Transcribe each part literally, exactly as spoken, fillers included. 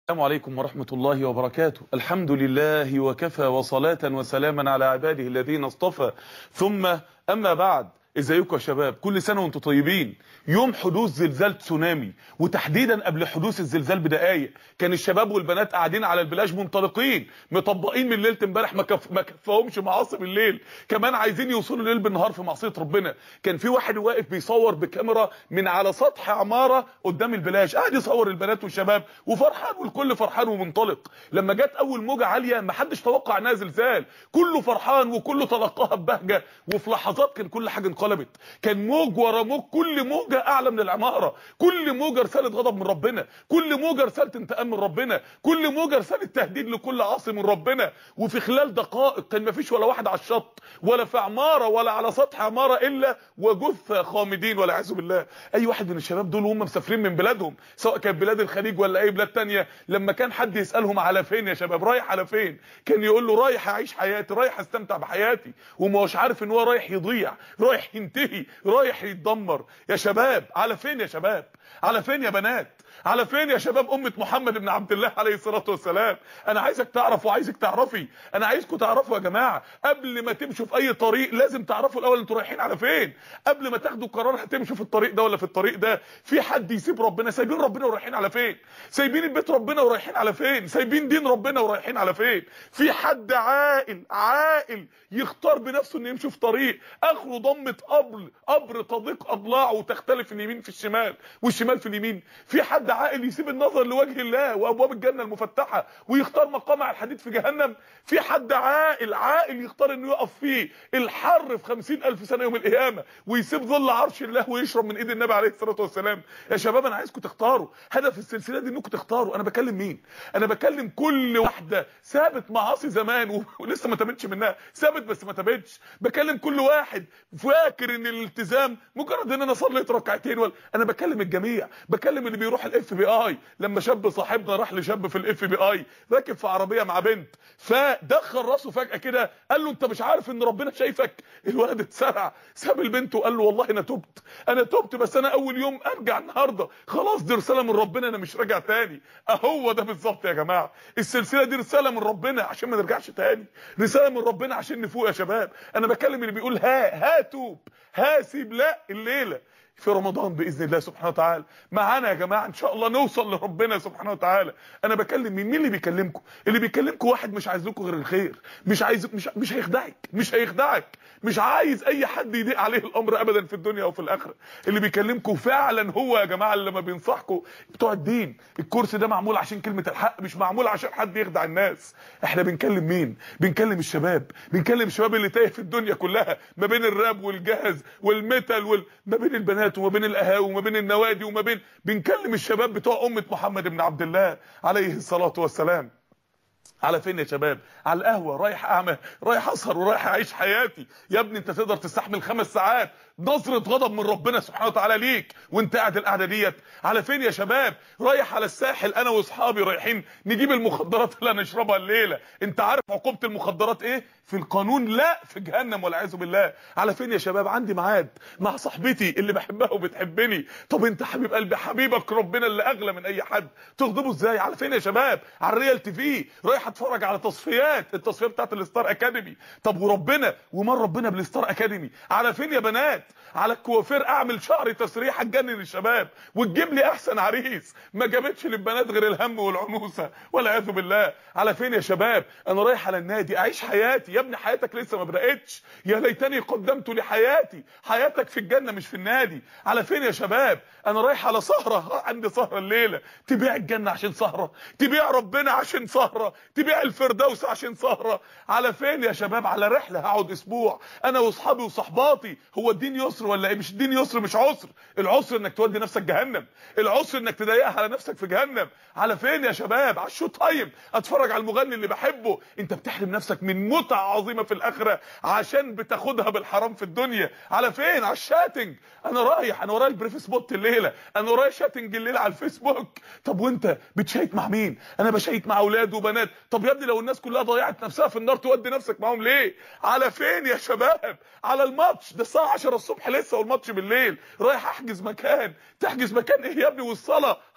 السلام عليكم ورحمة الله وبركاته. الحمد لله وكفى وصلاة وسلاما على عباده الذين اصطفى، ثم أما بعد. ازيكم يا شباب؟ كل سنة وانتم طيبين. يوم حدوث زلزال تسونامي، وتحديدا قبل حدوث الزلزال بدقايق كان الشباب والبنات قاعدين على البلاج منطلقين مطبقين من ليله امبارح، ما كف... ما كفاهمش معاصي الليل، كمان عايزين يوصلوا الليل بالنهار في معصيه ربنا. كان في واحد واقف بيصور بكاميرا من على سطح عماره قدام البلاج، قاعد يصور البنات والشباب وفرحان، والكل فرحان ومنطلق. لما جت اول موجه عاليه ما حدش توقع انها زلزال، كله فرحان وكله تلقاها ببهجه، وفي لحظات كان كل حاجه انقلبت. كان موج ورا موج، كل موجه اعلى من العماره، كل موجه رساله غضب من ربنا، كل موجه رساله انتقام من ربنا، كل موجه رساله تهديد لكل عاصي من ربنا. وفي خلال دقائق كان مفيش ولا واحد على الشط ولا في عماره ولا على سطح عماره الا وجثه خامدين والعياذ بالله. اي واحد من الشباب دول وهم مسافرين من بلادهم، سواء كانت بلاد الخليج ولا اي بلاد تانية، لما كان حد يسالهم على فين يا شباب، رايح على فين، كان يقول له رايح اعيش حياتي، رايح استمتع بحياتي، وما هوش عارف ان هو رايح يضيع، رايح ينتهي، رايح يتدمر. يا شباب على فين يا شباب؟ على فين يا بنات؟ على فين يا شباب امه محمد بن عبد الله عليه الصلاه والسلام؟ انا عايزك تعرف وعايزك تعرفي، انا عايزكم تعرفوا يا جماعه، قبل ما تمشوا في اي طريق لازم تعرفوا الاول انتوا رايحين على فين. قبل ما تاخدوا قرار هتمشوا في الطريق ده ولا في الطريق ده، في حد يسيب ربنا؟ سايبين ربنا ورايحين على فين؟ سايبين البيت ربنا ورايحين على فين؟ سايبين دين ربنا ورايحين على فين؟ في حد عاقل عاقل يختار بنفسه انه يمشي في طريق اخره ضمه قبر قبر تضيق اضلاعه وتختلف اليمين في الشمال والشمال في اليمين؟ في حد عاقل يسيب النظر لوجه الله وابواب الجنه المفتحه ويختار مقامع الحديد في جهنم؟ في حد عاقل عاقل يختار انه يقف فيه الحر في خمسين الف سنه يوم القيامه ويسيب ظل عرش الله ويشرب من ايد النبي عليه الصلاه والسلام؟ يا شباب انا عايزكم تختاروا، هدف السلسله دي انكم تختاروا. انا بكلم مين؟ انا بكلم كل واحده سابت معاصي زمان ولسه ما تابتش منها، سابت بس ما تابتش. بكلم كل واحد فاكر ان الالتزام مجرد ان انا صليت ركعتين ولا. انا بكلم الجميع، بكلم اللي بيروح الاف بي اي. لما شاب صاحبنا راح لشاب في الاف بي اي راكب في عربيه مع بنت، فدخل راسه فجاه كده قال له انت مش عارف ان ربنا شايفك؟ الولد اتسرع ساب البنت وقال له والله انا تبت، انا تبت بس انا اول يوم ارجع النهارده، خلاص دي رساله من ربنا انا مش راجع تاني. اهو ده بالظبط يا جماعه، السلسله دي رساله من ربنا عشان ما نرجعش تاني، رساله من ربنا عشان نفوق يا شباب. انا بكلم اللي بيقول ها ها توب ها سيب، لا، الليله في رمضان باذن الله سبحانه وتعالى معانا يا جماعه ان شاء الله نوصل لربنا سبحانه وتعالى. انا بكلم مين؟ مين اللي بيكلمكم؟ اللي بيكلمكم واحد مش عايز لكم غير الخير، مش عايز مش مش هيخدعك، مش هيخدعك، مش عايز اي حد يضيق عليه الامر ابدا في الدنيا وفي الاخره. اللي بيكلمكم فعلا هو يا جماعه اللي لما بينصحكم بتوع الدين. الكورس ده معمول عشان كلمه الحق، مش معمول عشان حد يخدع الناس. احنا بنكلم مين؟ بنكلم الشباب، بنكلم الشباب اللي تايه في الدنيا كلها ما بين الراب والجهز والميتال وال... ما بين البنات وما بين القهاوي وما بين النوادي وما بين، بنكلم الشباب بتوع امه محمد بن عبد الله عليه الصلاه والسلام. على فين يا شباب؟ على القهوه، رايح اعمل، رايح اسهر ورايح اعيش حياتي. يا ابني انت تقدر تستحمل خمس ساعات نظره غضب من ربنا سبحانه وتعالى ليك وانت قاعد القعده ديت؟ على فين يا شباب؟ رايح على الساحل انا واصحابي رايحين نجيب المخدرات اللي هنشربها الليله. انت عارف عقوبه المخدرات ايه في القانون؟ لا، في جهنم والعياذ بالله. على فين يا شباب؟ عندي ميعاد مع صاحبتي اللي بحبها وبتحبني. طب انت حبيب قلبي، حبيبك ربنا اللي اغلى من اي حد، تغضبه ازاي؟ على فين يا شباب؟ على الريال تي في رايح اتفرج على تصفيات، التصفيات بتاعت الستار اكاديمي. طب وربنا ومن ربنا بالستار اكاديمي؟ على فين يا بنات؟ على الكوافير اعمل شعري تسريحه تجنن الشباب وتجيب لي احسن عريس، ما جابتش للبنات غير الهم والعنوسه والعياذ بالله. على فين يا شباب؟ انا رايح على النادي اعيش حياتي. يا ابني حياتك لسه ما بداتش، يا ليتني قدمت لحياتي. حياتك في الجنه مش في النادي. على فين يا شباب؟ انا رايح على سهره، عندي سهره الليله. تبيع الجنه عشان سهره؟ تبيع ربنا عشان سهره؟ تبيع الفردوس عشان سهره؟ على فين يا شباب؟ على رحله هقعد اسبوع انا واصحابي وصحباتي. هو الدين يسر ولا ايه؟ مش الدين يسر، مش عسر. العسر انك تودي نفسك جهنم، العسر انك تضايقها على نفسك في جهنم. على فين يا شباب؟ على الشو تايم اتفرج على المغني اللي بحبه. انت بتحرم نفسك من متعه عظيمه في الاخره عشان بتاخدها بالحرام في الدنيا. على فين؟ على الشاتنج. انا رايح، انا ورايا البريف سبوت الليله، انا ورايا شاتنج الليله على الفيسبوك. طب وانت بتشيت مع مين؟ انا بشيت مع اولاد وبنات. طب يا ابني لو الناس كلها ضيعت نفسها في النار تودي نفسك معاهم ليه؟ على فين يا شباب؟ على الماتش ده الساعه عشرة الصبح لسه والماتش بالليل. رايح احجز مكان، تحجز مكان ايه يا ابني؟ والصلاه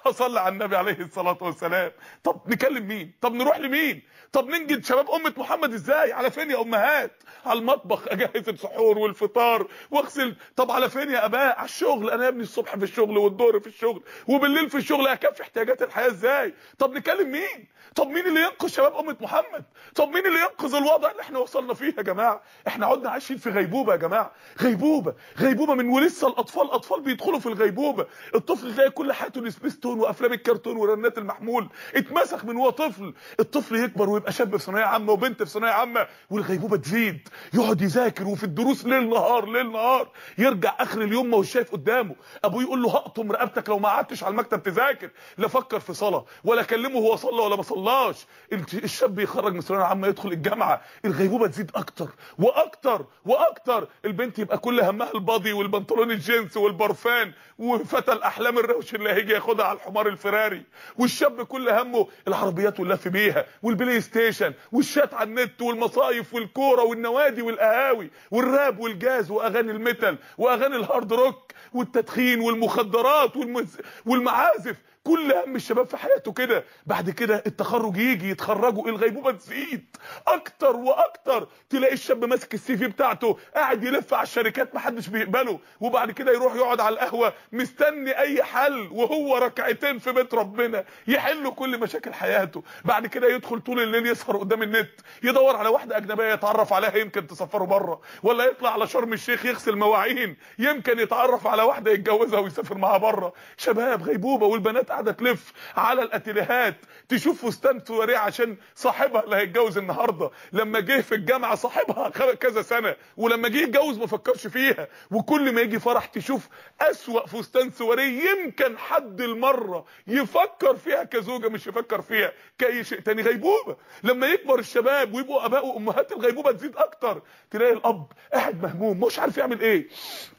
صلى على النبي عليه الصلاه والسلام. طب نكلم مين؟ طب نروح لمين؟ طب ننجد شباب امه محمد ازاي؟ على فين يا امهات؟ على المطبخ اجهز السحور والفطار واغسل. طب على فين يا اباء؟ على الشغل. انا يا ابني الصبح في الشغل والظهر في الشغل وبالليل في الشغل، اكفي احتياجات الحياه ازاي؟ طب نكلم مين؟ طب مين اللي ينقذ شباب امه محمد؟ طب مين اللي ينقذ الوضع اللي احنا وصلنا فيه يا جماعه؟ احنا عدنا عايشين في غيبوبه يا جماعه، غيبوبه غيبوبه من ولسه الاطفال اطفال بيدخلوا في الغيبوبه. الطفل تلاقي كل حياته السبيستون وافلام الكرتون ورنات المحمول، اتمسخ من هو طفل. الطفل يكبر ويبقى شاب في ثانويه عامه وبنت في ثانويه عامه والغيبوبه تزيد، يقعد يذاكر وفي الدروس ليل نهار ليل نهار، يرجع اخر اليوم ما هوش شايف قدامه. ابوه يقول له هقطم رقبتك لو ما قعدتش على المكتب تذاكر، لا فكر في صلاه ولا كلمه هو صلى ولا ما صلاش. الشاب يخرج من ثانويه عامه يدخل الجامعه، الغيبوبه تزيد اكتر واكتر واكتر. البنت يبقى كل همها البادي والبنطلون الجينز والبرفان وفتى الاحلام الروش اللي هيجي ياخدها على الحمار الفراري، والشاب كل همه العربيات واللف بيها والبلاي ستيشن والشات على النت والمصايف والكوره والنوادي والقهاوي والراب والجاز واغاني الميتال واغاني الهارد روك والتدخين والمخدرات والمز... والمعازف. كل هم الشباب في حياته كده. بعد كده التخرج يجي يتخرجوا، الغيبوبه تزيد اكتر واكتر. تلاقي الشاب ماسك السي في بتاعته قاعد يلف على الشركات محدش بيقبله، وبعد كده يروح يقعد على القهوه مستني اي حل، وهو ركعتين في بيت ربنا يحلوا كل مشاكل حياته. بعد كده يدخل طول الليل يسهر قدام النت يدور على واحده اجنبيه يتعرف عليها يمكن تسفره بره، ولا يطلع على شرم الشيخ يغسل مواعين يمكن يتعرف على واحده يتجوزها ويسافر معاها بره. شباب غيبوبه. والبنات قاعده تلف على الاتيليهات تشوف فستان سواريه عشان صاحبها اللي هيتجوز النهارده، لما جه في الجامعه صاحبها كذا سنه ولما جه يتجوز ما فكرش فيها، وكل ما يجي فرح تشوف اسوأ فستان سواريه يمكن حد المره يفكر فيها كزوجه مش يفكر فيها كاي شيء تاني. غيبوبه. لما يكبر الشباب ويبقوا اباء وامهات الغيبوبه تزيد اكتر. تلاقي الاب قاعد مهموم مش عارف يعمل ايه.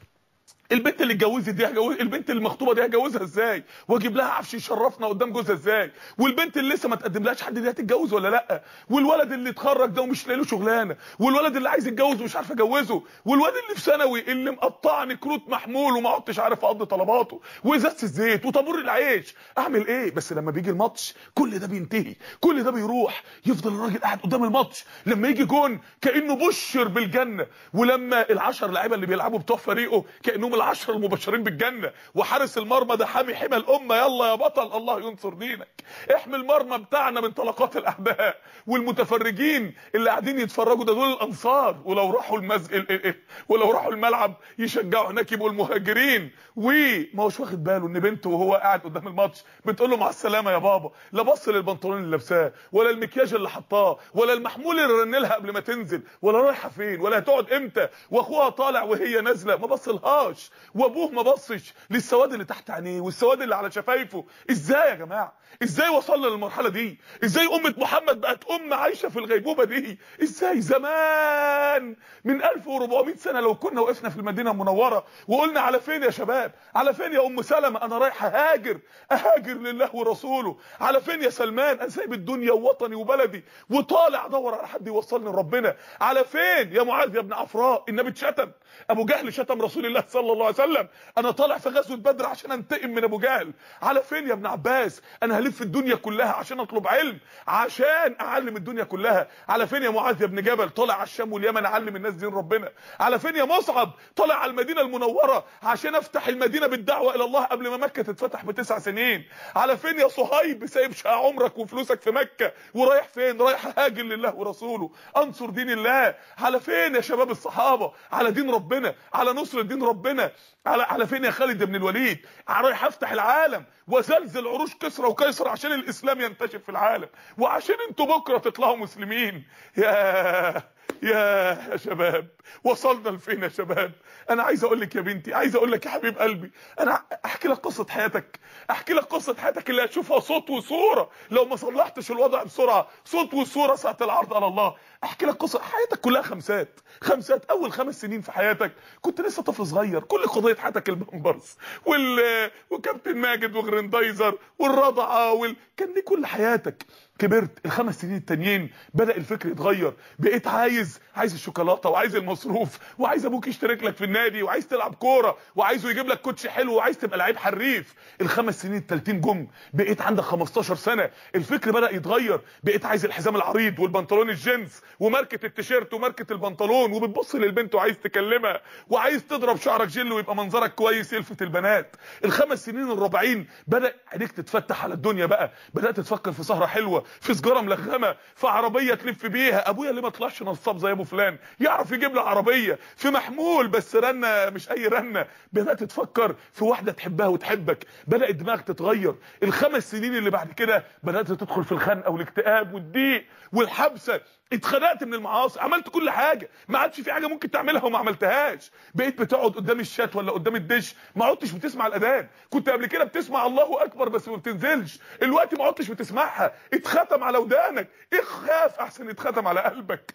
البنت اللي اتجوزت دي هجوز، البنت المخطوبه دي هجوزها ازاي؟ واجيب لها عفش يشرفنا قدام جوزها ازاي؟ والبنت اللي لسه ما تقدملهاش حد دي هتتجوز ولا لا؟ والولد اللي اتخرج ده ومش لاقي له شغلانه، والولد اللي عايز يتجوز ومش عارف اجوزه، والواد اللي في ثانوي اللي مقطعني كروت محمول وما عدتش عارف اقضي طلباته، وازازه الزيت وطابور العيش. اعمل ايه؟ بس لما بيجي الماتش كل ده بينتهي، كل ده بيروح، يفضل الراجل قاعد قدام الماتش لما يجي جون كانه بشر بالجنه، ولما العشر لعيبه اللي بيلعبوا بتوع فريقه كانهم العشر المبشرين بالجنه، وحارس المرمى ده حامي حمى الامه. يلا يا بطل الله ينصر دينك، احمي المرمى بتاعنا من طلقات الاعداء. والمتفرجين اللي قاعدين يتفرجوا ده دول الانصار، ولو راحوا المز... ولو راحوا الملعب يشجعوا هناك يبقوا المهاجرين. وما هوش واخد باله ان بنته وهو قاعد قدام الماتش بتقول له مع السلامه يا بابا، لا بص للبنطلون اللي لابساه ولا المكياج اللي حطاه ولا المحمول اللي رن لها قبل ما تنزل ولا رايحه فين ولا هتقعد امتى، واخوها طالع وهي نازله ما بصلهاش، وابوه ما بصش للسواد اللي تحت عينيه والسواد اللي على شفايفه. ازاي يا جماعه؟ ازاي وصلنا للمرحله دي؟ ازاي امه محمد بقت ام عايشه في الغيبوبه دي؟ ازاي؟ زمان من ألف وأربعمائة سنه لو كنا وقفنا في المدينه المنوره وقلنا على فين يا شباب؟ على فين يا ام سلمة انا رايح اهاجر اهاجر لله ورسوله؟ على فين يا سلمان انا سايب الدنيا ووطني وبلدي وطالع ادور على حد يوصلني لربنا؟ على فين يا معاذ يا ابن عفراء؟ النبي اتشتم، ابو جهل شتم رسول الله صلى الله عليه وسلم، انا طالع في غزوه بدر عشان انتقم من ابو جهل. على فين يا ابن عباس؟ انا هلف الدنيا كلها عشان اطلب علم عشان اعلم الدنيا كلها. على فين يا معاذ يا ابن جبل؟ طالع على الشام واليمن اعلم الناس دين ربنا. على فين يا مصعب؟ طالع على المدينه المنوره عشان افتح المدينه بالدعوه الى الله قبل ما مكه تتفتح بتسع سنين. على فين يا صهيب سايب شقى عمرك وفلوسك في مكه ورايح فين؟ رايح هاجر لله ورسوله انصر دين الله. على فين يا شباب الصحابه؟ على دين ربنا، على نصر دين ربنا. على على فين يا خالد بن الوليد؟ رايح افتح العالم وزلزل عروش كسرى وقيصر عشان الاسلام ينتشر في العالم وعشان انتوا بكره تطلعوا مسلمين. يا يا يا شباب وصلنا لفين يا شباب؟ انا عايز اقول لك يا بنتي، عايز اقول لك يا حبيب قلبي، انا احكي لك قصه حياتك، احكي لك قصه حياتك اللي هتشوفها صوت وصوره لو ما صلحتش الوضع بسرعه، صوت وصوره ساعه العرض على الله. احكي لك قصه حياتك كلها خمسات خمسات. اول خمس سنين في حياتك كنت لسه طفل صغير، كل قضيه حياتك البامبرز وال وكابتن ماجد وغرندايزر والرضعه وال... كان دي كل حياتك. كبرت، الخمس سنين التانيين بدأ الفكر يتغير، بقيت عايز عايز الشوكولاته وعايز المصروف وعايز ابوك يشترك لك في النادي وعايز تلعب كوره وعايزه يجيب لك كوتش حلو وعايز تبقى لعيب حريف. الخمس سنين التالتين جم، بقيت عندك خمستاشر سنه، الفكر بدأ يتغير، بقيت عايز الحزام العريض والبنطلون الجينز وماركه التيشيرت وماركه البنطلون، وبتبص للبنت وعايز تكلمها وعايز تضرب شعرك جل ويبقى منظرك كويس يلفت البنات. الخمس سنين الرابعين بدأ عينيك تتفتح على الدنيا بقى، بدأت تفكر في سهره حلوه، في سجاره ملغمه، في عربيه تلف بيها، ابويا ليه ما طلعش نصاب زي ابو فلان يعرف يجيب لي عربيه، في محمول بس رنه مش اي رنه. بدأت تفكر في واحده تحبها وتحبك، بدأت دماغك تتغير. الخمس سنين اللي بعد كده بدأت تدخل في الخنقه والاكتئاب والضيق والحبسه، اتخنقت من المعاصي، عملت كل حاجه، ما عادش في حاجه ممكن تعملها وما عملتهاش. بقيت بتقعد قدام الشات ولا قدام الدش ما عدتش بتسمع الاذان، كنت قبل كده بتسمع الله اكبر بس ما بتنزلش، الوقت ما عدتش بتسمعها، اتختم على ودانك، اخاف احسن يتختم على قلبك.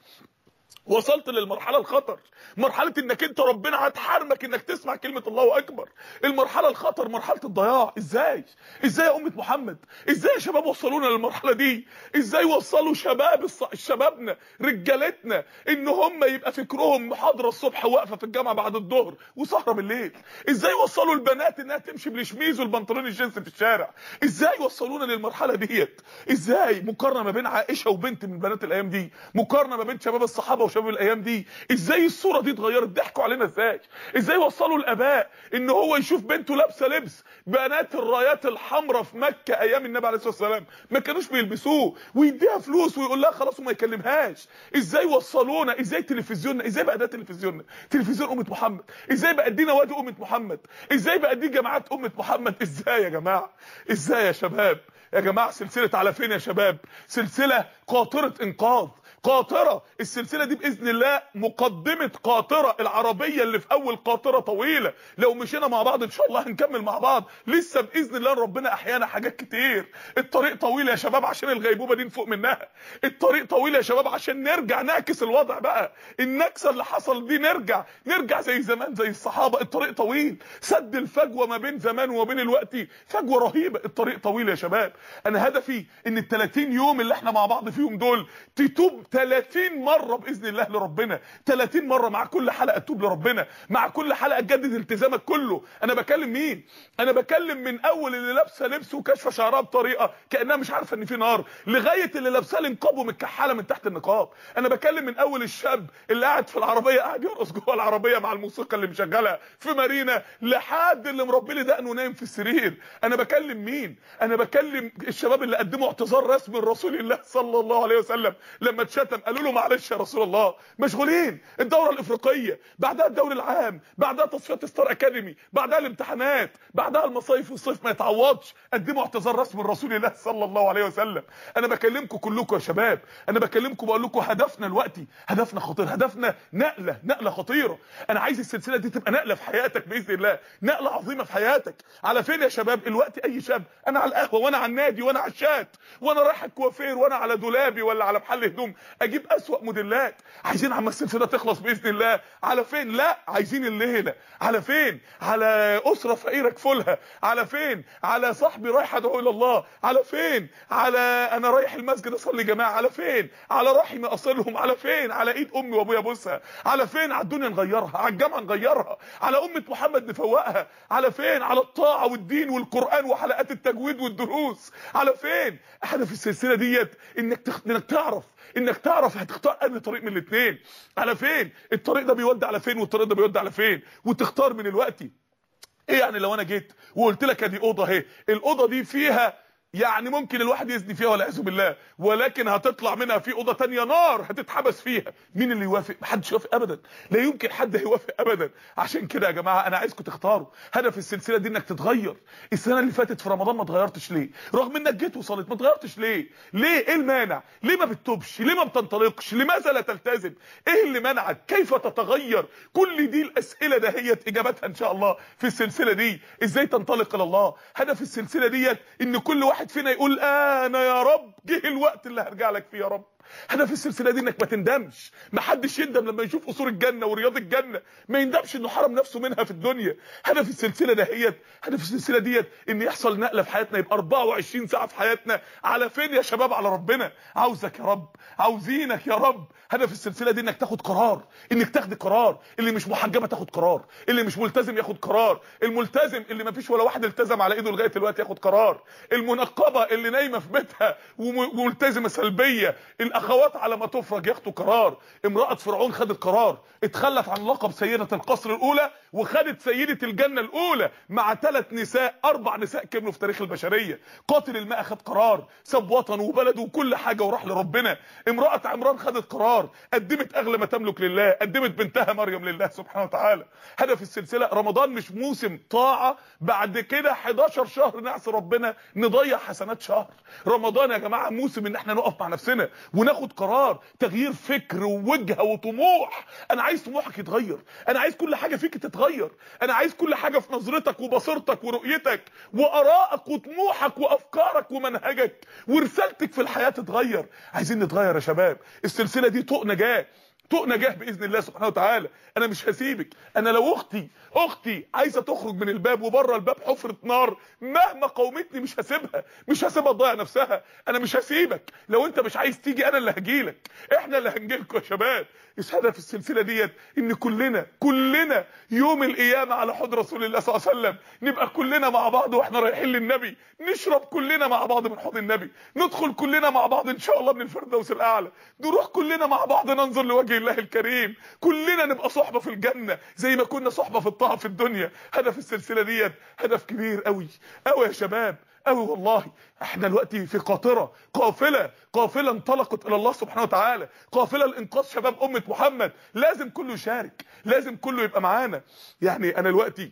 وصلت للمرحله الخطر، مرحله انك انت ربنا هتحرمك انك تسمع كلمه الله اكبر. المرحله الخطر مرحله الضياع. ازاي ازاي يا امه محمد، ازاي يا شباب وصلونا للمرحله دي؟ ازاي وصلوا شباب الص... شبابنا رجالتنا ان هم يبقى فكرهم محاضره الصبح واقفه في الجامعه بعد الظهر وسهره بالليل؟ ازاي وصلوا البنات انها تمشي بالشميز والبنطلون الجينز في الشارع؟ ازاي وصلونا للمرحله ديت؟ ازاي مقارنه ما بين عائشه وبنت من بنات الايام دي، مقارنه ما بين شباب الصحابه وشباب الايام دي، ازاي الصوره دي اتغيرت؟ ضحكوا علينا ازاي؟ ازاي وصلوا الاباء ان هو يشوف بنته لابسه لبس بنات الرايات الحمراء في مكه ايام النبي عليه الصلاه والسلام ما كانوش بيلبسوه ويديها فلوس ويقول لها خلاص وما يكلمهاش؟ ازاي وصلونا؟ ازاي تلفزيوننا، ازاي بقى ده تلفزيوننا، تلفزيون امه محمد؟ ازاي بقى دي نوادي امه محمد؟ ازاي بقى دي جماعات امه محمد؟ ازاي يا جماعه؟ ازاي يا شباب؟ يا جماعه سلسله على فين يا شباب؟ سلسله قاطره انقاذ، قاطره. السلسله دي باذن الله مقدمه قاطره، العربيه اللي في اول قاطره طويله، لو مشينا مع بعض ان شاء الله هنكمل مع بعض لسه باذن الله، ربنا احيانا حاجات كتير. الطريق طويل يا شباب عشان الغيبوبه دي نفوق منها، الطريق طويل يا شباب عشان نرجع نعكس الوضع بقى، النكسه اللي حصل دي نرجع نرجع زي زمان زي الصحابه. الطريق طويل، سد الفجوه ما بين زمان وما بين الوقت فجوه رهيبه، الطريق طويل يا شباب. انا هدفي ان ال ثلاثين يوم اللي احنا مع بعض فيهم دول تتوب ثلاثين مره باذن الله لربنا، ثلاثين مره مع كل حلقه تتوب لربنا، مع كل حلقه تجدد التزامك كله. انا بكلم مين؟ انا بكلم من اول اللي لابسه لبس وكاشفه شعرها بطريقه كانها مش عارفه ان في نار، لغايه اللي لابسه النقاب ومتكحله من تحت النقاب. انا بكلم من اول الشاب اللي قاعد في العربيه قاعد يرقص جوه العربيه مع الموسيقى اللي مشغلها في مارينا، لحد اللي مربي لي دقنه نايم في السرير. انا بكلم مين؟ انا بكلم الشباب اللي قدموا اعتذار رسمي لرسول الله صلى الله عليه وسلم لما اتشتم، قالوا له معلش يا رسول الله مشغولين، الدوره الافريقيه، بعدها الدوري العام، بعدها تصفيات ستار اكاديمي، بعدها الامتحانات، بعدها المصايف والصيف ما يتعوضش، قدموا اعتذار رسمي لرسول الله صلى الله عليه وسلم. انا بكلمكم كلكم يا شباب، انا بكلمكم بقول لكم هدفنا دلوقتي هدفنا خطير، هدفنا نقله نقله خطيره. انا عايز السلسله دي تبقى نقله في حياتك باذن الله، نقله عظيمه في حياتك. على فين يا شباب الوقت؟ اي شاب انا على القهوه وانا على النادي وانا على الشات وانا رايح الكوافير وانا على دولابي ولا على محل هدوم اجيب اسوأ موديلات. عايزين عم السلسله تخلص باذن الله. على فين؟ لا عايزين الليله. على فين؟ على اسره فقيره كفولها. على فين؟ على صاحبي رايح ادعو الى الله. على فين؟ على انا رايح المسجد اصلي جماعه. على فين؟ على رحمي اصلهم. على فين؟ على ايد امي وابويا ابوسها. على فين؟ على الدنيا نغيرها، على الجامعه نغيرها، على امه محمد نفوقها. على فين؟ على الطاعه والدين والقران وحلقات التجويد والدروس. على فين؟ احنا في السلسله ديت انك تخ... انك تعرف انك تعرف هتختار انهي طريق من الاثنين. على فين؟ الطريق ده بيودي على فين والطريق ده بيودي على فين، وتختار من الوقت. ايه يعني لو انا جيت وقلت لك ادي اوضه اهي، الاوضه دي فيها يعني ممكن الواحد يزني فيها والعياذ بالله، ولكن هتطلع منها في اوضه ثانيه نار هتتحبس فيها، مين اللي يوافق؟ محدش يوافق ابدا، لا يمكن حد هيوافق ابدا. عشان كده يا جماعه انا عايزكم تختاروا. هدف السلسله دي انك تتغير. السنه اللي فاتت في رمضان ما اتغيرتش ليه؟ رغم انك جيت وصلت ما اتغيرتش ليه؟ ليه؟ ايه المانع؟ ليه ما بتتوبش؟ ليه ما بتنطلقش؟ لماذا لا تلتزم؟ ايه اللي منعك؟ كيف تتغير؟ كل دي الاسئله دهيت اجابتها ان شاء الله في السلسله دي. ازاي تنطلق الى الله؟ هدف السلسله ديت ان كل واحد فينا يقول انا يا رب جه الوقت اللي هرجع لك فيه يا رب، هدف السلسله دي انك ما تندمش، ما حدش يندم لما يشوف قصور الجنه ورياض الجنه، ما يندمش انه حرم نفسه منها في الدنيا. هدف السلسله دهيت، هدف السلسله ديت ان يحصل نقله في حياتنا، يبقى أربعة وعشرين ساعه في حياتنا على فين يا شباب؟ على ربنا. عاوزك يا رب، عاوزينك يا رب. هدف السلسله دي انك تاخد قرار، انك تاخد قرار. اللي مش محجبه تاخد قرار، اللي مش ملتزم ياخد قرار، الملتزم اللي ما فيش ولا واحد التزم على ايده لغايه دلوقتي ياخد قرار، المنقبه اللي نايمه في بيتها وملتزمه سلبيه، الاخوات على ما تفرج ياخدوا قرار. امراه فرعون خدت قرار، اتخلت عن لقب سيده القصر الاولى وخدت سيده الجنه الاولى مع ثلاث نساء، اربع نساء كملوا في تاريخ البشريه. قاتل الماء خد قرار، ساب وطنه وبلده وكل حاجه وراح لربنا. امراه عمران خدت قرار، قدمت اغلى ما تملك لله، قدمت بنتها مريم لله سبحانه وتعالى. هدف السلسله رمضان مش موسم طاعه بعد كده حداشر شهر نعصي ربنا نضيع حسنات شهر. رمضان يا جماعه موسم ان احنا نقف مع نفسنا وناخد قرار، تغيير فكر ووجهه وطموح. انا عايز طموحك يتغير، انا عايز كل حاجه فيك تتغير، انا عايز كل حاجه في نظرتك وبصيرتك ورؤيتك وارائك وطموحك وافكارك ومنهجك ورسالتك في الحياه تتغير. عايزين نتغير يا شباب. السلسله دي طوق نجاه، طوق نجاه باذن الله سبحانه وتعالى. انا مش هسيبك. انا لو اختي اختي عايزه تخرج من الباب وبره الباب حفره نار، مهما قاومتني مش هسيبها، مش هسيبها تضيع نفسها. انا مش هسيبك. لو انت مش عايز تيجي انا اللي هجيلك، احنا اللي هنجيلكوا يا شباب. هدف السلسله ديت ان كلنا كلنا يوم القيامه على حوض رسول الله صلى الله عليه وسلم نبقى كلنا مع بعض واحنا رايحين للنبي، نشرب كلنا مع بعض من حوض النبي، ندخل كلنا مع بعض ان شاء الله من الفردوس الاعلى، نروح كلنا مع بعض ننظر لوجه الله الكريم، كلنا نبقى صحبه في الجنه زي ما كنا صحبه في الطاعه في الدنيا. هدف السلسله ديت هدف كبير قوي قوي يا شباب، قوي والله. احنا دلوقتي في قاطره، قافله قافله انطلقت الى الله سبحانه وتعالى، قافله لانقاذ شباب امه محمد. لازم كله يشارك، لازم كله يبقى معانا. يعني انا دلوقتي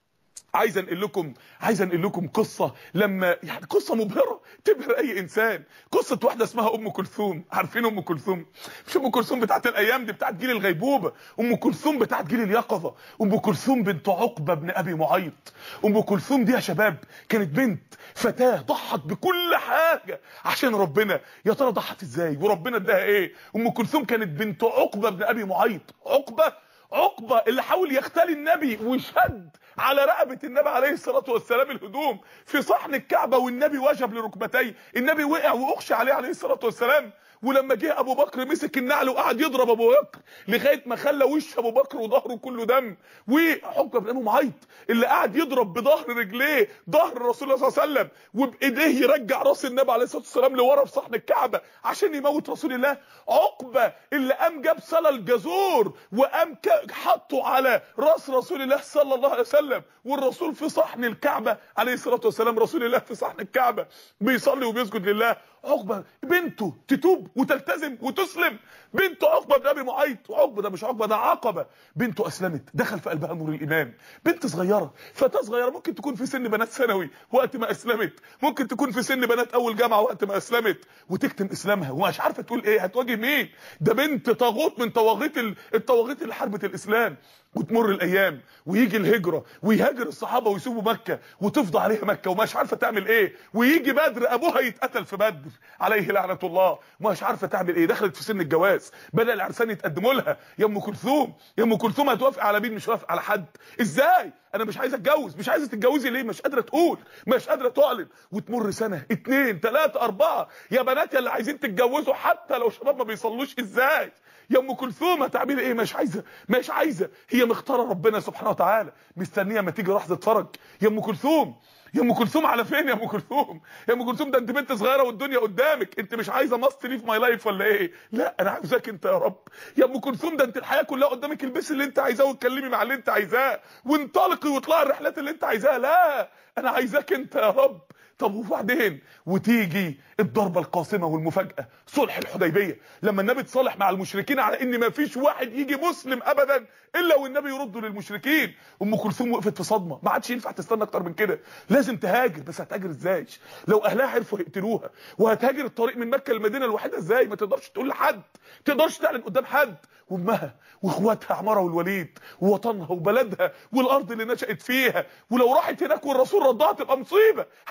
عايز انقل لكم عايز انقل لكم قصه، لما يعني قصه مبهره تبهر اي انسان. قصه واحده اسمها ام كلثوم. عارفين ام كلثوم؟ مش ام كلثوم بتاعت الايام دي، بتاعت جيل الغيبوبه. ام كلثوم بتاعت جيل اليقظه. ام كلثوم بنت عقبه بن ابي معيط. ام كلثوم دي يا شباب كانت بنت فتاه ضحت بكل حاجه عشان ربنا. يا ترى ضحت ازاي وربنا اداها ايه؟ ام كلثوم كانت بنت عقبه بن ابي معيط. عقبه عقبه اللي حاول يختلي النبي وشد على رقبه النبي عليه الصلاه والسلام الهدوم في صحن الكعبه، والنبي وجب لركبتيه، النبي وقع واغشى عليه عليه الصلاه والسلام. ولما جه ابو بكر مسك النعل وقعد يضرب ابو بكر لغايه ما خلى وش ابو بكر وظهره كله دم. وعقبه بن ابي معيط اللي قعد يضرب بظهر رجليه ظهر الرسول صلى الله عليه وسلم، وبايديه يرجع راس النبي عليه الصلاه والسلام لورا في صحن الكعبه عشان يموت رسول الله. عقبه اللي قام جاب صلى الجزور وقام حطه على راس رسول الله صلى الله عليه وسلم، والرسول في صحن الكعبه عليه الصلاه والسلام، رسول الله في صحن الكعبه بيصلي وبيسجد لله. عقبه بنته تتوب وتلتزم وتسلم، بنته عقبه بن ابي معيط. وعقبه ده مش عقبه، ده عقبه. بنته اسلمت، دخل في قلبها نور الايمان. بنت صغيره، فتاه صغيره، ممكن تكون في سن بنات ثانوي وقت ما اسلمت، ممكن تكون في سن بنات اول جامعه وقت ما اسلمت، وتكتم اسلامها ومش عارفه تقول ايه، هتواجه مين؟ ده بنت طاغوت من طواغيت الطواغيت اللي حاربت الاسلام. وتمر الايام ويجي الهجره ويهاجر الصحابه ويسيبوا مكه وتفضى عليها مكه ومش عارفه تعمل ايه، ويجي بدر ابوها يتقتل في بدر عليه لعنه الله ومش عارفه تعمل ايه. دخلت في سن الجواز، بدا العرسان يتقدموا لها. يا ام كلثوم يا ام كلثوم هتوافق على مين؟ مش هتوافق على حد. ازاي؟ انا مش عايزه اتجوز. مش عايزه تتجوزي ليه؟ مش قادره تقول، مش قادره تعلن. وتمر سنه اتنين تلاته اربعه. يا بنات يا اللي عايزين تتجوزوا حتى لو شباب ما بيصلوش، ازاي؟ يا ام كلثوم هتعملي ايه؟ مش عايزه مش عايزه هي مختاره ربنا سبحانه وتعالى، مستنيه ما تيجي لحظه فرج. يا ام كلثوم يا ام كلثوم على فين يا ام كلثوم؟ يا ام كلثوم ده انت بنت صغيره والدنيا قدامك، انت مش عايزه ماست ليف ماي لايف ولا ايه؟ لا انا عاوزاك انت يا رب. يا ام كلثوم ده انت الحياه كلها قدامك، البسي اللي انت عايزاه واتكلمي مع اللي انت عايزاه وانطلقي واطلعي الرحلات اللي انت عايزاها. لا انا عايزاك انت يا رب. طب وبعدين؟ وتيجي الضربه القاصمه والمفاجاه، صلح الحديبيه، لما النبي اتصالح مع المشركين على ان ما فيش واحد يجي مسلم ابدا الا والنبي يرده للمشركين. ام كلثوم وقفت في صدمه، ما عادش ينفع تستنى اكتر من كده، لازم تهاجر. بس هتهاجر ازاي؟ لو اهلها عرفوا يقتلوها، وهتهاجر الطريق من مكه للمدينه الوحيده ازاي؟ ما تقدرش تقول لحد، ما تقدرش تعلن قدام حد. وامها واخواتها عماره والوليد ووطنها وبلدها والارض اللي نشأت فيها، ولو راحت هناك والرسول ردها تبقى مصيبه، هيذبحوا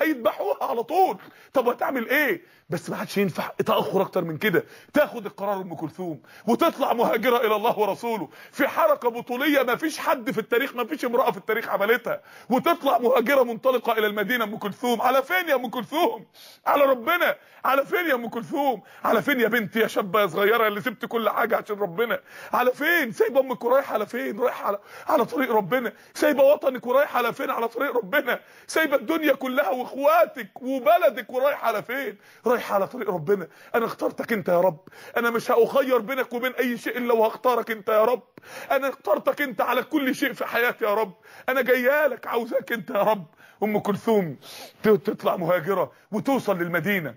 روحوها على طول. طب هتعمل ايه؟ بس ما عادش ينفع تاخر اكتر من كده. تاخد القرار ام كلثوم وتطلع مهاجره الى الله ورسوله في حركه بطوليه ما فيش حد في التاريخ، ما فيش امراه في التاريخ عملتها، وتطلع مهاجره منطلقه الى المدينه. ام كلثوم على فين يا ام كلثوم؟ على ربنا. على فين يا ام كلثوم؟ على فين يا بنتي يا شابه يا صغيره اللي سبت كل حاجه عشان ربنا؟ على فين؟ سايبه امك ورايحه على فين؟ رايحه على على طريق ربنا. سايبه وطنك ورايحه على فين؟ على طريق ربنا. سايبه الدنيا كلها واخواتك وبلدك ورايحه على فين؟ رايحه على طريق ربنا. انا اخترتك انت يا رب، انا مش هاخير بينك وبين اي شيء الا وهختارك انت يا رب. انا اخترتك انت على كل شيء في حياتي يا رب. انا جايالك عاوزاك انت يا رب. ام كلثوم تطلع مهاجره وتوصل للمدينه،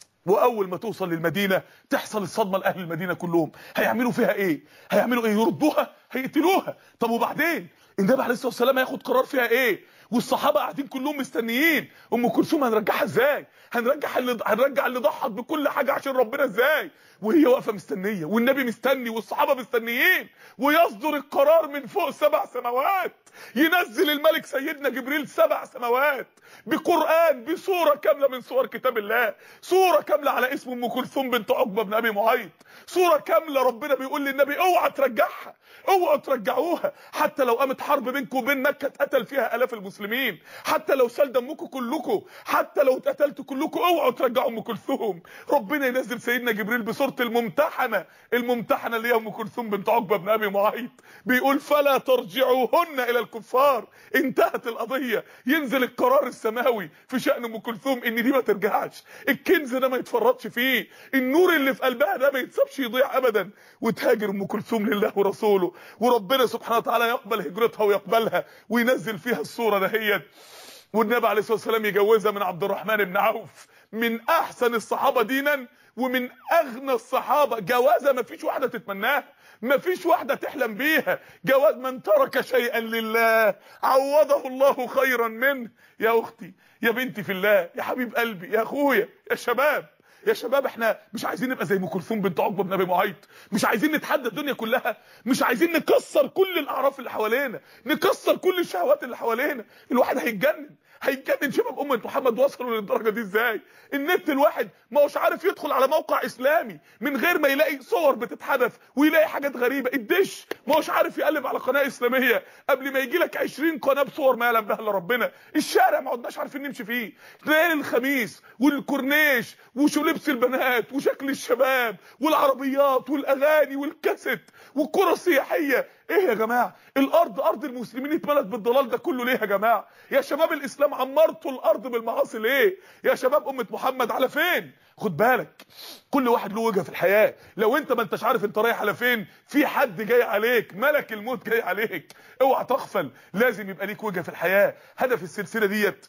واول ما توصل للمدينه تحصل الصدمه لاهل المدينه كلهم. هيعملوا فيها ايه؟ هيعملوا ايه؟ يردوها؟ هيقتلوها؟ طب وبعدين النبي عليه الصلاه والسلام هياخد قرار فيها ايه؟ والصحابه قاعدين كلهم مستنيين. ام كلثوم هنرجعها ازاي؟ هنرجع اللي هنرجع اللي ضحت بكل حاجه عشان ربنا ازاي؟ وهي واقفه مستنيه، والنبي مستني، والصحابه مستنيين، ويصدر القرار من فوق سبع سماوات. ينزل الملك سيدنا جبريل سبع سماوات بقرآن، بسوره كامله من سور كتاب الله، سوره كامله على اسم ام كلثوم بنت عقبه بن ابي معيط، سوره كامله ربنا بيقول للنبي اوعى ترجعها، اوعوا ترجعوها، حتى لو قامت حرب بينكم وبين مكه اتقتل فيها الاف المسلمين، حتى لو سال دمكم كلكم، حتى لو اتقتلتوا كلكم، اوعوا ترجعوا ام كلثوم. ربنا ينزل سيدنا جبريل بسوره الممتحنه، الممتحنه اللي هي ام كلثوم بنت عقبه بن ابي معيط، بيقول فلا ترجعوهن الى الكفار. انتهت القضيه. ينزل القرار السماوي في شان ام كلثوم ان دي ما ترجعش، الكنز ده ما يتفرطش فيه، النور اللي في قلبها ده ما يتسابش يضيع ابدا، وتهاجر ام كلثوم لله ورسوله، وربنا سبحانه وتعالى يقبل هجرتها ويقبلها وينزل فيها الصوره دهيت. والنبي عليه الصلاه والسلام يجوزها من عبد الرحمن بن عوف، من احسن الصحابه دينا ومن اغنى الصحابه. جوازه ما فيش واحده تتمناها، ما فيش واحده تحلم بيها. جواز من ترك شيئا لله عوضه الله خيرا منه. يا اختي، يا بنتي في الله، يا حبيب قلبي، يا اخويا، يا شباب، يا شباب، احنا مش عايزين نبقى زي ام كلثوم بنت عقبه بن ابي معيط، مش عايزين نتحدى الدنيا كلها، مش عايزين نكسر كل الاعراف اللي حوالينا، نكسر كل الشهوات اللي حوالينا. الواحد هيتجنن، هيتجنن. شباب امه محمد وصلوا للدرجه دي ازاي؟ النت الواحد ما هوش عارف يدخل على موقع اسلامي من غير ما يلاقي صور بتتحدث ويلاقي حاجات غريبه. الدش ما هوش عارف يقلب على قناه اسلاميه قبل ما يجي لك عشرين قناه بصور ما يعلم بها الا ربنا. الشارع ما عدناش عارفين نمشي فيه، ليل الخميس والكورنيش وشو لبس البنات وشكل الشباب والعربيات والاغاني والكاسيت والكره السياحيه. ايه يا جماعه؟ الارض ارض المسلمين اتملت بالضلال ده كله ليه يا جماعه؟ يا شباب الاسلام عمرتوا الارض بالمعاصي ليه؟ يا شباب امه محمد على فين؟ خد بالك، كل واحد له وجهه في الحياه. لو انت ما انتش عارف انت رايح على فين، في حد جاي عليك، ملك الموت جاي عليك. اوعى تغفل، لازم يبقى ليك وجهه في الحياه. هدف السلسله ديت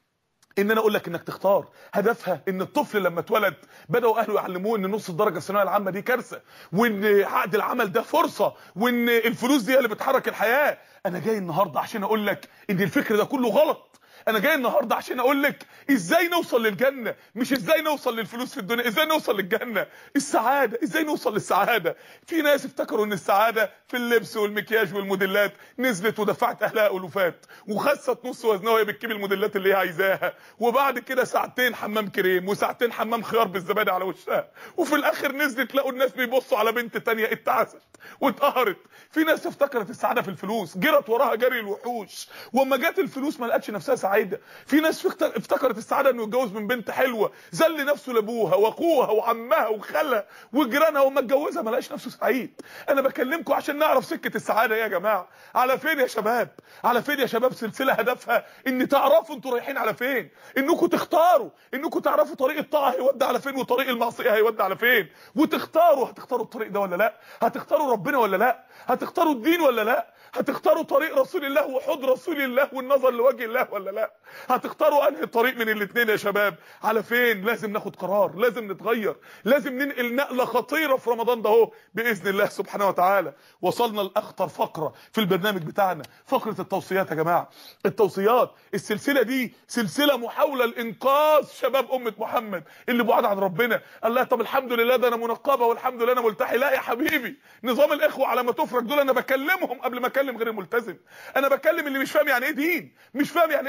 ان انا اقول لك انك تختار. هدفها ان الطفل لما اتولد بداوا اهله يعلموه ان نص الدرجه الثانويه العامه دي كارثه، وان عقد العمل ده فرصه، وان الفلوس دي هي اللي بتحرك الحياه. انا جاي النهارده عشان اقول لك ان الفكر ده كله غلط. انا جاي النهارده عشان اقول لك ازاي نوصل للجنه، مش ازاي نوصل للفلوس في الدنيا، ازاي نوصل للجنه. السعاده، ازاي نوصل للسعاده. في ناس افتكروا ان السعاده في اللبس والمكياج والموديلات، نزلت ودفعت اهلها الوفات وخست نص وزنها وهي بتجيب الموديلات اللي هي عايزاها، وبعد كده ساعتين حمام كريم وساعتين حمام خيار بالزبادي على وشها، وفي الاخر نزلت لقوا الناس بيبصوا على بنت تانية اتعست واتقهرت. في ناس افتكرت السعاده في الفلوس، جرت وراها جري الوحوش، واما جت الفلوس ما لقتش نفسها سعيده. في ناس افتكرت السعاده انه يتجوز من بنت حلوه، ذل نفسه لابوها واخوها وعمها وخالها وجيرانها، وما اتجوزها ما لقاش نفسه سعيد. انا بكلمكم عشان نعرف سكه السعاده يا جماعه على فين يا شباب، على فين يا شباب. سلسله هدفها ان تعرفوا انتوا رايحين على فين، انكم تختاروا، انكم تعرفوا طريق الطاعه هيودي على فين وطريق المعصيه هيودي على فين، وتختاروا. هتختاروا الطريق ده ولا لا؟ هتختاروا ربنا ولا لا؟ هتختاروا الدين ولا لا؟ هتختاروا طريق رسول الله وحب رسول الله والنظر لوجه الله ولا لا؟ هتختاروا انهي طريق من الاثنين يا شباب؟ على فين؟ لازم ناخد قرار، لازم نتغير، لازم ننقل نقله خطيره في رمضان ده اهو باذن الله سبحانه وتعالى. وصلنا لاخطر فقره في البرنامج بتاعنا، فقره التوصيات يا جماعه. التوصيات، السلسله دي سلسله محاوله لانقاذ شباب امه محمد اللي بعاد عن ربنا. الله، طب الحمد لله ده انا منقبه والحمد لله انا ملتحي. لا يا حبيبي، نظام الاخوه على ما تفرج دول انا بكلمهم قبل ما اكلم غير الملتزم. انا بكلم اللي مش فاهم يعني ايه دين، مش فاهم يعني ايه التزام.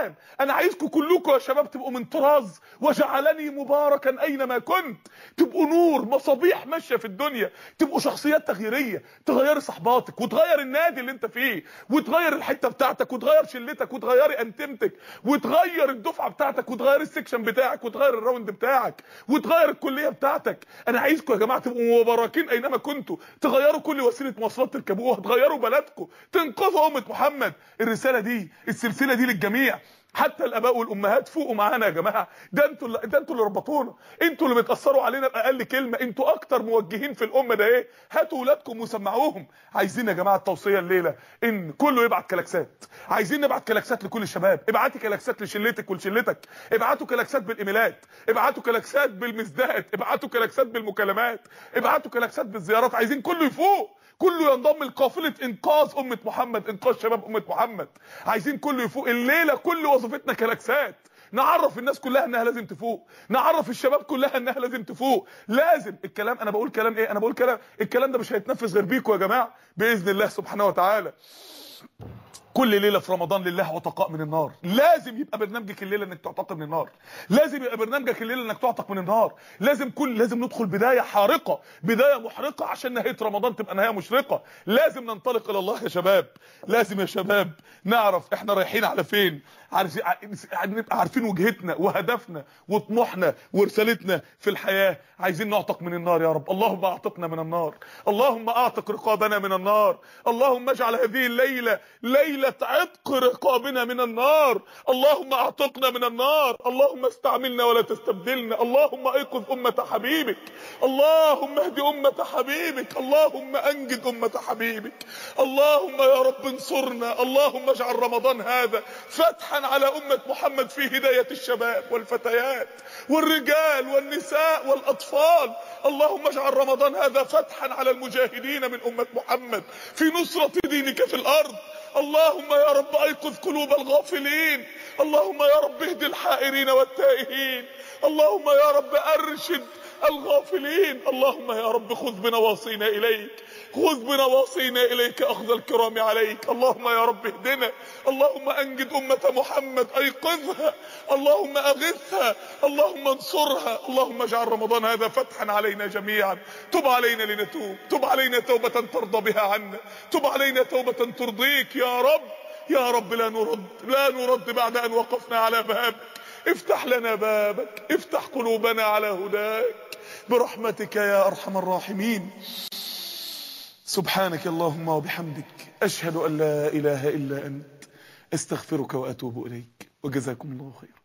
القرآن. انا عايزكم كلكم يا شباب تبقوا من طراز وجعلني مباركا اينما كنت، تبقوا نور مصابيح ماشيه في الدنيا، تبقوا شخصيات تغييريه، تغيري صحباتك وتغير النادي اللي انت فيه وتغير الحته بتاعتك وتغير شلتك وتغيري انتمتك وتغير الدفعه بتاعتك وتغير السكشن بتاعك وتغير الراوند بتاعك وتغير الكليه بتاعتك. انا عايزكم يا جماعه تبقوا مباركين اينما كنتوا، تغيروا كل وسيله مواصلات تركبوها، تغيروا بلدكم، تنقذوا امه محمد. الرساله دي السلسله دي للجميع، حتى الاباء والامهات فوقوا معانا يا جماعه. ده انتوا اللي ده انتوا اللي ربطونا، انتوا اللي بتاثروا علينا باقل كلمه، انتوا اكتر موجهين في الامه ده. ايه، هاتوا ولادكم وسمعوهم. عايزين يا جماعه التوصيه الليله ان كله يبعت كلاكسات، عايزين نبعت كلاكسات لكل الشباب. ابعتي كلاكسات لشلتك ولشلتك، ابعتوا كلاكسات بالايميلات، ابعتوا كلاكسات بالمسدات، ابعتوا كلاكسات بالمكالمات، ابعتوا كلاكسات بالزيارات. عايزين كله يفوق، كله ينضم لقافله انقاذ امه محمد، انقاذ شباب امه محمد. عايزين كله يفوق الليله. كل وظيفتنا كلاكسات، نعرف الناس كلها انها لازم تفوق، نعرف الشباب كلها انها لازم تفوق. لازم الكلام، انا بقول كلام ايه، انا بقول كلام، الكلام ده مش هيتنفذ غير بيكم يا جماعه باذن الله سبحانه وتعالى. كل ليله في رمضان لله عتقاء من النار. لازم يبقى برنامجك الليله انك تعتق من النار، لازم يبقى برنامجك الليله انك تعتق من النار. لازم كل لازم ندخل بدايه حارقه، بدايه محرقه عشان نهايه رمضان تبقى نهايه مشرقه. لازم ننطلق الى الله يا شباب، لازم يا شباب نعرف احنا رايحين على فين، عارف نبقى عارفين وجهتنا وهدفنا وطموحنا ورسالتنا في الحياه. عايزين نعتق من النار يا رب. اللهم اعتقنا من النار، اللهم اعتق رقابنا من النار، اللهم اجعل هذه الليله ليله عتق رقابنا من النار. اللهم اعتقنا من النار، اللهم استعملنا ولا تستبدلنا، اللهم ايقظ امه حبيبك، اللهم اهد امه حبيبك، اللهم انجد امه حبيبك، اللهم يا رب انصرنا. اللهم اجعل رمضان هذا فتحا على امه محمد في هدايه الشباب والفتيات والرجال والنساء والاطفال. اللهم اجعل رمضان هذا فتحا على المجاهدين من امه محمد في نصره دينك في الارض. اللهم يا رب ايقظ قلوب الغافلين، اللهم يا رب اهد الحائرين والتائهين، اللهم يا رب ارشد الغافلين. اللهم يا رب خذ بنواصينا اليك، خذ بنواصينا اليك اخذ الكرام عليك. اللهم يا رب اهدنا، اللهم انجد امه محمد، ايقظها، اللهم اغثها، اللهم انصرها. اللهم اجعل رمضان هذا فتحا علينا جميعا. تب علينا لنتوب، تب علينا توبه ترضى بها عنا، تب علينا توبه ترضيك يا رب. يا رب لا نرد، لا نرد بعد ان وقفنا على بابك. افتح لنا بابك، افتح قلوبنا على هداك برحمتك يا ارحم الراحمين. سبحانك اللهم وبحمدك، اشهد ان لا اله الا انت، استغفرك واتوب اليك، وجزاكم الله خيرا.